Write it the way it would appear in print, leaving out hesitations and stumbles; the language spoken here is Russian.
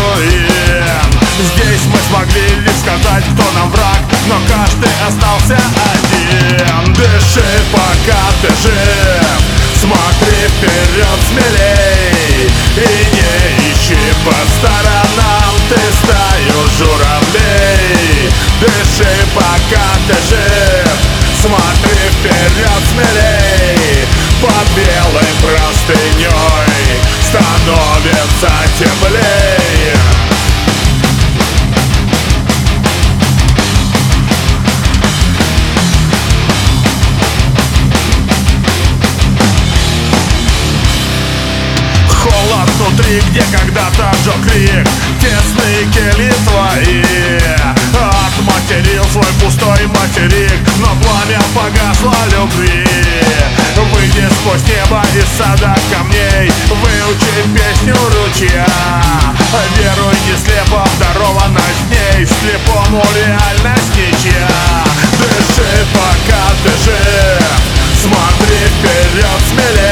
руин. Здесь мы смогли лишь сказать, кто нам враг, но каждый остался один. Дыши, пока ты жив, смотри вперед смелей и не ищи по сторонам, ты стаю журавлей. Дыши, пока ты жив, смотри вперед смелей. Под белой простыней становится теплей. Холод внутри, где когда-то жег крик, тесные кельи твои. Отматерил свой пустой материк, но пламя погасло любви. Выйди сквозь небо из сада камней, выучи песню ручья. Веруй не слепо, дарованность дней, слепому реальность ничья. Дыши, пока ты жив, смотри вперед смелее